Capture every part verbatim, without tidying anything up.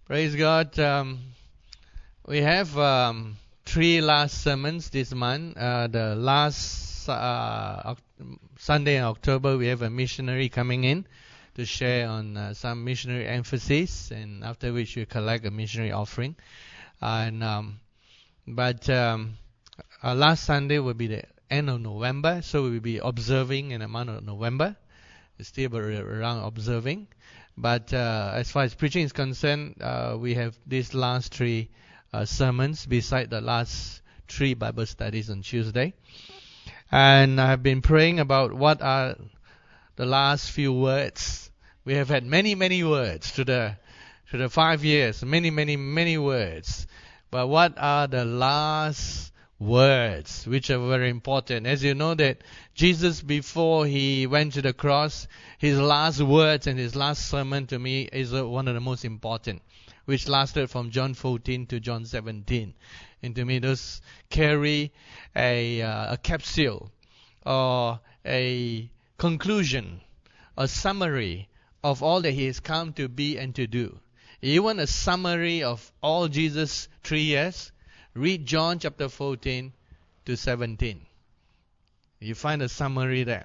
Praise God. Um, we have um, three last sermons this month. Uh, the last uh, Oct- Sunday in October, we have a missionary coming in to share on uh, some missionary emphasis, and after which we collect a missionary offering. And um, but um, our last Sunday will be the end of November, so we will be observing in the month of November. It's still around observing. But uh, as far as preaching is concerned, uh, we have these last three uh, sermons beside the last three Bible studies on Tuesday. And I've been praying about what are the last few words. We have had many, many words to the to the five years, many, many, many words. But what are the last words, which are very important? As you know that Jesus, before he went to the cross, his last words and his last sermon to me is uh, one of the most important, which lasted from John fourteen to John seventeen. And to me, those carry a, uh, a capsule or a conclusion, a summary of all that he has come to be and to do. You want a summary of all Jesus' three years? Read John chapter fourteen to seventeen. You find a summary there.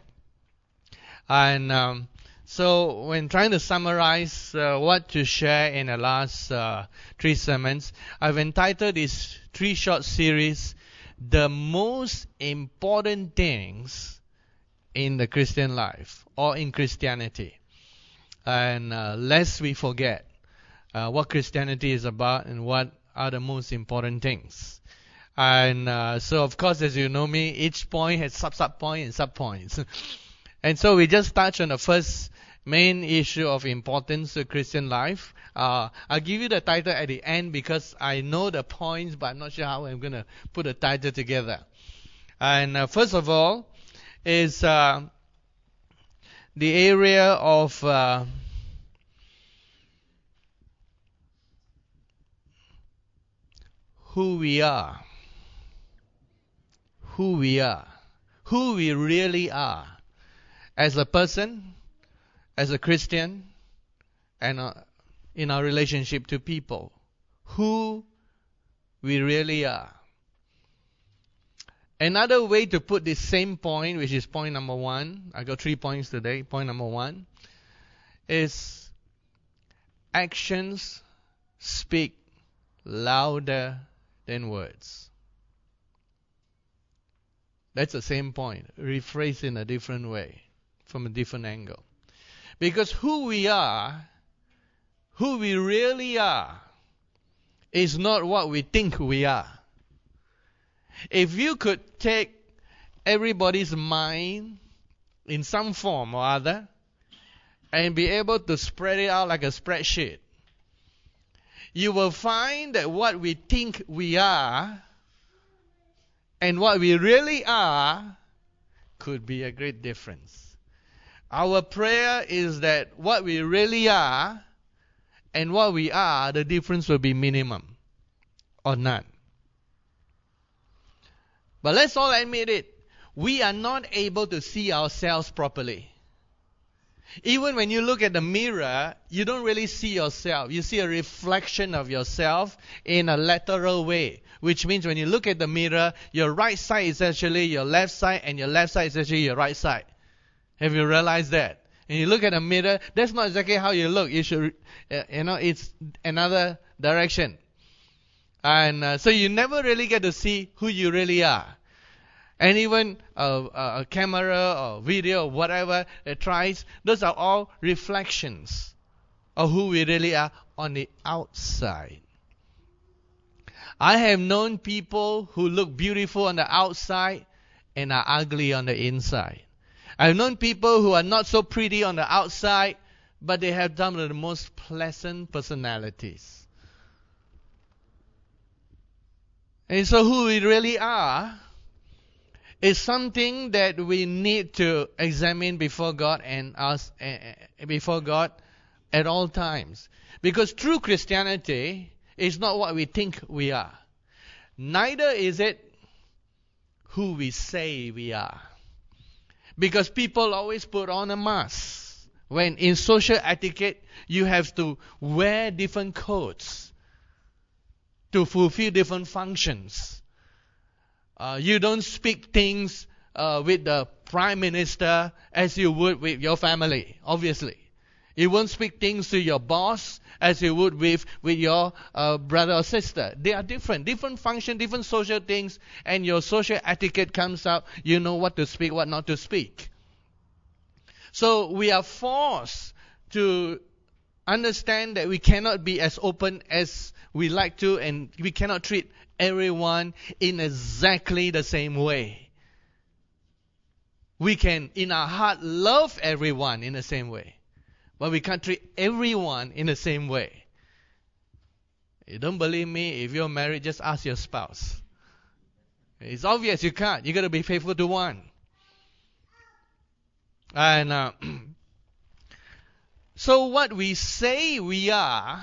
And um, so when trying to summarize uh, what to share in the last uh, three sermons, I've entitled this three short series, The Most Important Things in the Christian Life or in Christianity. And uh, lest we forget uh, what Christianity is about and what are the most important things. And uh, so, of course, as you know me, each point has sub-sub point and sub-points. And so we just touch on the first main issue of importance to Christian life. Uh, I'll give you the title at the end because I know the points, but I'm not sure how I'm going to put the title together. And uh, first of all is uh, the area of uh, who we are. Who we are. Who we really are. As a person, as a Christian, and uh, in our relationship to people. Who we really are. Another way to put this same point, which is point number one, I got three points today. Point number one is actions speak louder than words. That's the same point, rephrased in a different way, from a different angle. Because who we are, who we really are, is not what we think we are. If you could take everybody's mind in some form or other and be able to spread it out like a spreadsheet, you will find that what we think we are and what we really are could be a great difference. Our prayer is that what we really are and what we are, the difference will be minimum or none. But let's all admit it, we are not able to see ourselves properly. Even when you look at the mirror, you don't really see yourself. You see a reflection of yourself in a lateral way, which means when you look at the mirror, your right side is actually your left side and your left side is actually your right side. Have you realized that? And you look at a mirror, that's not exactly how you look. You should, uh, you know, it's another direction. And uh, so you never really get to see who you really are. And even a, a camera or video or whatever it tries, those are all reflections of who we really are on the outside. I have known people who look beautiful on the outside and are ugly on the inside. I've known people who are not so pretty on the outside, but they have some of the most pleasant personalities. And so who we really are is something that we need to examine before God and us uh, before God at all times. Because true Christianity is not what we think we are. Neither is it who we say we are. Because people always put on a mask. When in social etiquette, you have to wear different coats to fulfill different functions. Uh, you don't speak things uh, with the prime minister as you would with your family, obviously. You won't speak things to your boss as you would with, with your uh, brother or sister. They are different, different function, different social things, and your social etiquette comes out. You know what to speak, what not to speak. So we are forced to understand that we cannot be as open as we like to, and we cannot treat everyone in exactly the same way. We can, in our heart, love everyone in the same way, but we can't treat everyone in the same way. You don't believe me? If you're married, just ask your spouse. It's obvious you can't. You got to be faithful to one. And uh, so what we say we are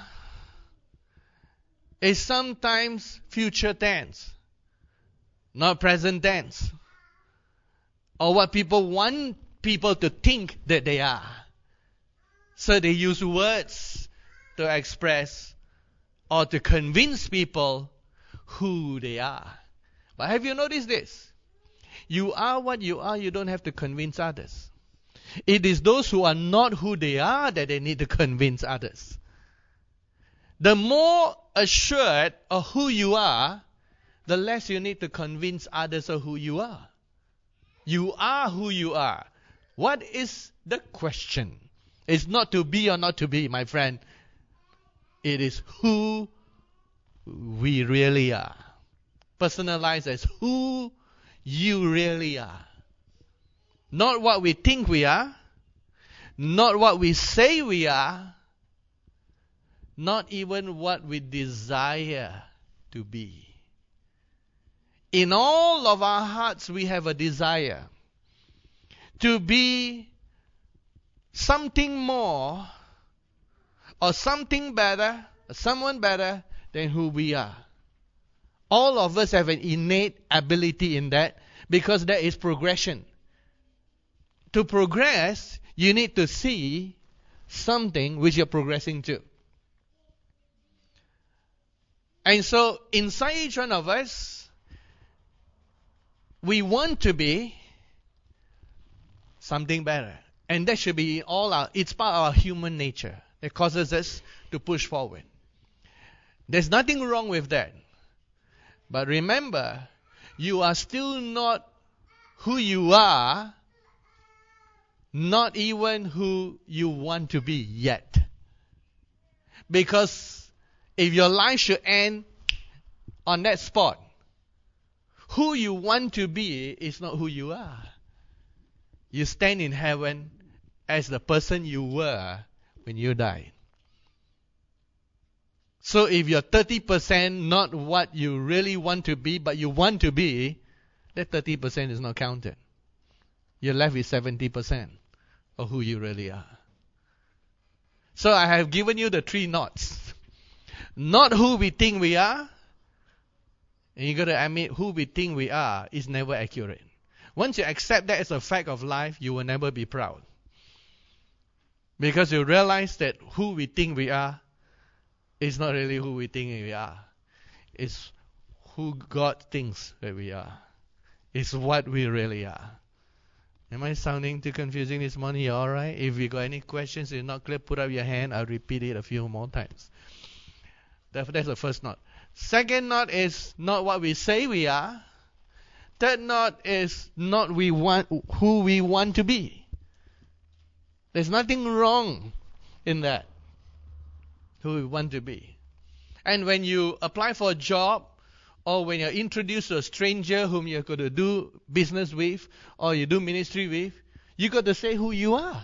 is sometimes future tense, not present tense, or what people want people to think that they are. So they use words to express or to convince people who they are. But have you noticed this? You are what you are, you don't have to convince others. It is those who are not who they are that they need to convince others. The more assured of who you are, the less you need to convince others of who you are. You are who you are. What is the question? It's not to be or not to be, my friend. It is who we really are. Personalized as who you really are. Not what we think we are. Not what we say we are. Not even what we desire to be. In all of our hearts, we have a desire to be something more or something better, or someone better than who we are. All of us have an innate ability in that because there is progression. To progress, you need to see something which you're progressing to. And so, inside each one of us, we want to be something better. And that should be all our, it's part of our human nature that causes us to push forward. There's nothing wrong with that. But remember, you are still not who you are, not even who you want to be yet. Because if your life should end on that spot, who you want to be is not who you are. You stand in heaven as the person you were when you died. So if you're thirty percent not what you really want to be, but you want to be, that thirty percent is not counted. You're left with seventy percent of who you really are. So I have given you the three knots. Not who we think we are. And you got to admit who we think we are is never accurate. Once you accept that as a fact of life, you will never be proud. Because you realize that who we think we are is not really who we think we are. It's who God thinks that we are. It's what we really are. Am I sounding too confusing this morning? You alright? If you got any questions, if you're not clear, put up your hand. I'll repeat it a few more times. That's the first knot. Second knot is not what we say we are. Third knot is not we want who we want to be. There's nothing wrong in that. Who we want to be. And when you apply for a job, or when you're introduced to a stranger whom you're going to do business with, or you do ministry with, you got to say who you are.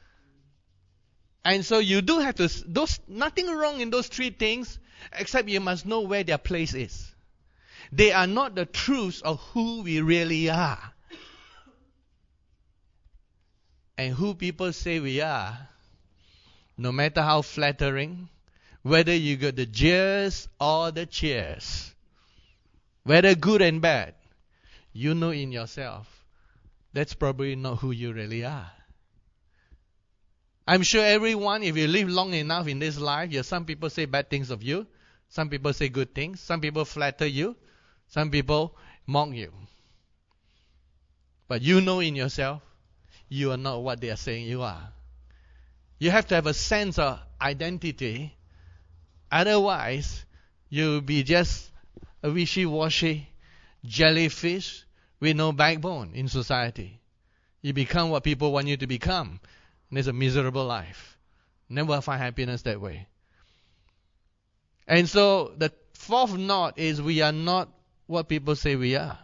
And so you do have to, those nothing wrong in those three things, except you must know where their place is. They are not the truths of who we really are. And who people say we are, no matter how flattering, whether you got the jeers or the cheers, whether good and bad, you know in yourself, that's probably not who you really are. I'm sure everyone, if you live long enough in this life, yeah, some people say bad things of you. Some people say good things. Some people flatter you. Some people mock you. But you know in yourself, you are not what they are saying you are. You have to have a sense of identity. Otherwise, you'll be just a wishy-washy jellyfish with no backbone in society. You become what people want you to become. And it's a miserable life. Never find happiness that way. And so the fourth knot is we are not what people say we are.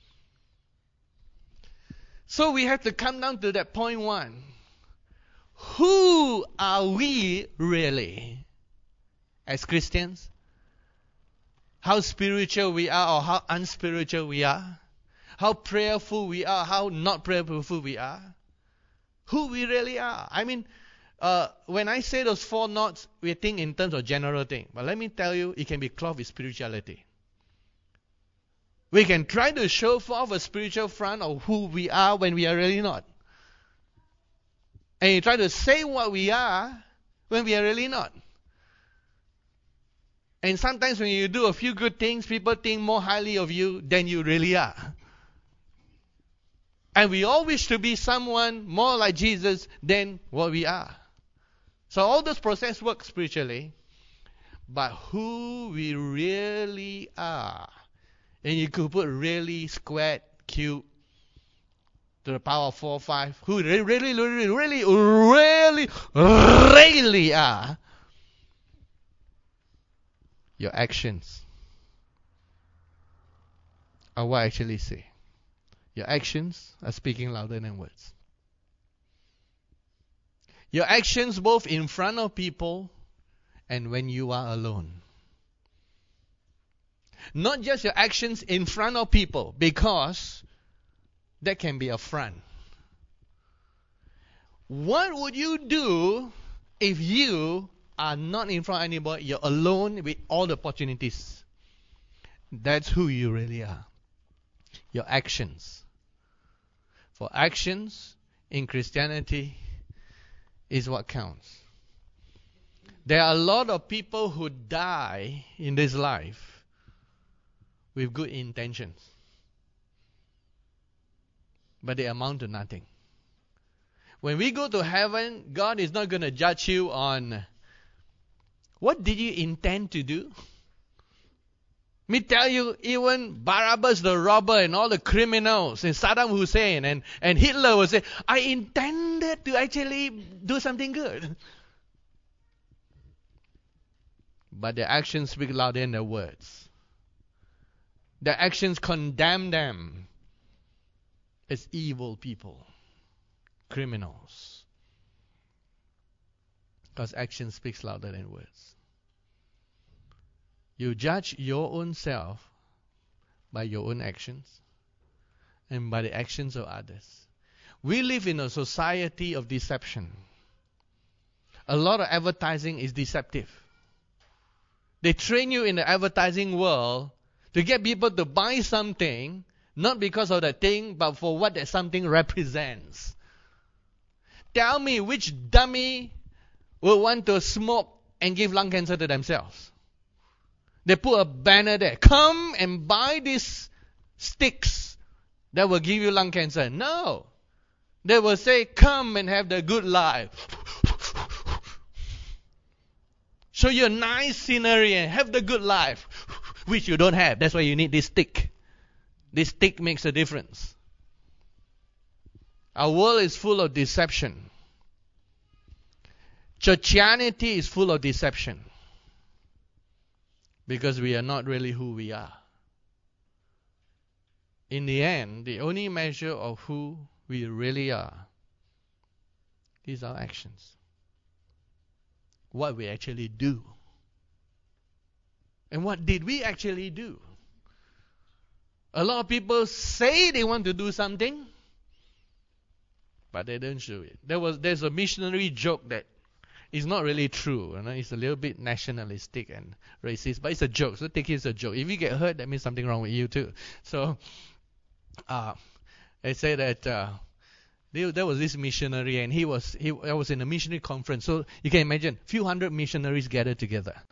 So we have to come down to that point one. Who are we really as Christians? How spiritual we are or how unspiritual we are? How prayerful we are, how not prayerful we are? Who we really are. I mean, uh, when I say those four knots, we think in terms of general thing. But let me tell you, it can be clothed with spirituality. We can try to show forth a spiritual front of who we are when we are really not. And you try to say what we are when we are really not. And sometimes when you do a few good things, people think more highly of you than you really are. And we all wish to be someone more like Jesus than what we are. So all those processes work spiritually. But who we really are, and you could put really squared cube to the power of four, five, who really, really, really, really, really, really are, your actions are what I actually say. Your actions are speaking louder than words. Your actions both in front of people and when you are alone. Not just your actions in front of people, because that can be a front. What would you do if you are not in front of anybody, you're alone with all the opportunities? That's who you really are. Your actions. For actions in Christianity is what counts. There are a lot of people who die in this life with good intentions, but they amount to nothing. When we go to heaven, God is not going to judge you on what did you intend to do. Me tell you, even Barabbas the robber and all the criminals and Saddam Hussein and, and Hitler will say, I intended to actually do something good. But their actions speak louder than their words. Their actions condemn them as evil people, criminals. Because action speaks louder than words. You judge your own self by your own actions and by the actions of others. We live in a society of deception. A lot of advertising is deceptive. They train you in the advertising world to get people to buy something, not because of that thing, but for what that something represents. Tell me which dummy will want to smoke and give lung cancer to themselves. They put a banner there. Come and buy these sticks that will give you lung cancer. No. They will say, come and have the good life. Show you a nice scenery and have the good life, which you don't have. That's why you need this stick. This stick makes a difference. Our world is full of deception. Churchianity is full of deception. Because we are not really who we are. In the end, the only measure of who we really are is our actions. What we actually do. And what did we actually do? A lot of people say they want to do something, but they don't show it. There was there's a missionary joke that is not really true. You know? It's a little bit nationalistic and racist, but it's a joke. So take it as a joke. If you get hurt, that means something wrong with you too. So uh, they say that uh, There, there was this missionary, and he was he I was in a missionary conference. So you can imagine, few hundred missionaries gathered together.